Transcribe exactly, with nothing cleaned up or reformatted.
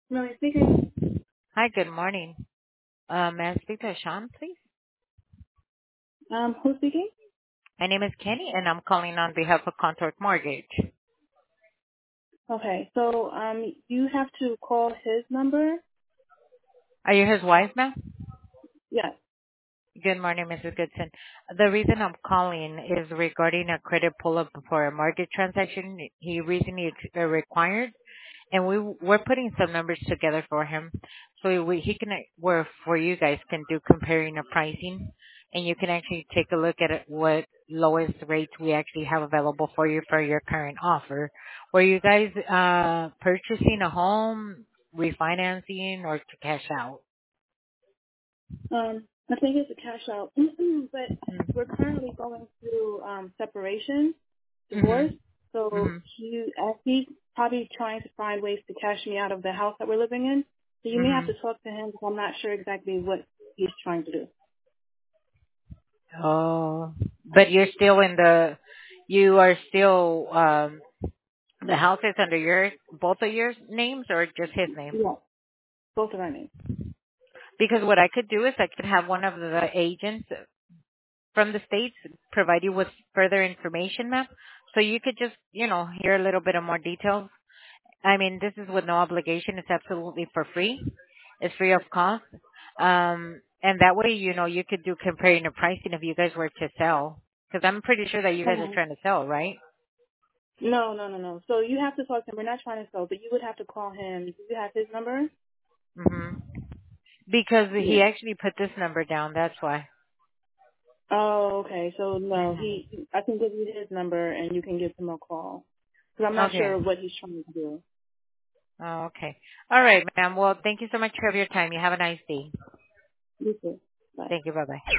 Millie speaking. Hi, good morning. Uh, May I speak to Sean, please? Um, who's speaking? My name is Kenny, and I'm calling on behalf of Contour Mortgage. Okay, so um, you have to call his number. Are you his wife, ma'am? Yes. Good morning, Missus Goodson. The reason I'm calling is regarding a credit pull-up for a mortgage transaction he recently ex- uh, required, and we we're putting some numbers together for him, so we, he can where for you guys can do comparing the pricing, and you can actually take a look at it, what lowest rates we actually have available for you for your current offer. Were you guys uh purchasing a home, refinancing, or to cash out? Um, I think it's a cash out, but we're currently going through um, separation, divorce. Mhm. So Mhm. he, uh, he's probably trying to find ways to cash me out of the house that we're living in. So you may have Mhm. to talk to him because I'm not sure exactly what he's trying to do. Oh, but you're still in the, you are still, um, the house is under your, both of your names or just his name? Yeah, both of our names. Because what I could do is I could have one of the agents from the States provide you with further information, ma'am. So you could just, you know, hear a little bit of more details. I mean, this is with no obligation. It's absolutely for free. It's free of cost. Um, and that way, you know, you could do comparing the pricing if you guys were to sell. Because I'm pretty sure that you guys are Um, trying to sell, right? no, no, no, no. So you have to talk to him. We're not trying to sell, but you would have to call him. Do you have his number? hmm Because he Yeah. actually put this number down. That's why. Oh, okay. So no, hmm he. I can give you his number and you can give him a call. Because I'm not Okay. sure what he's trying to do. Oh, okay. All right, ma'am. Well, thank you so much for your time. You have a nice day. You too. Bye. Thank you. Bye-bye.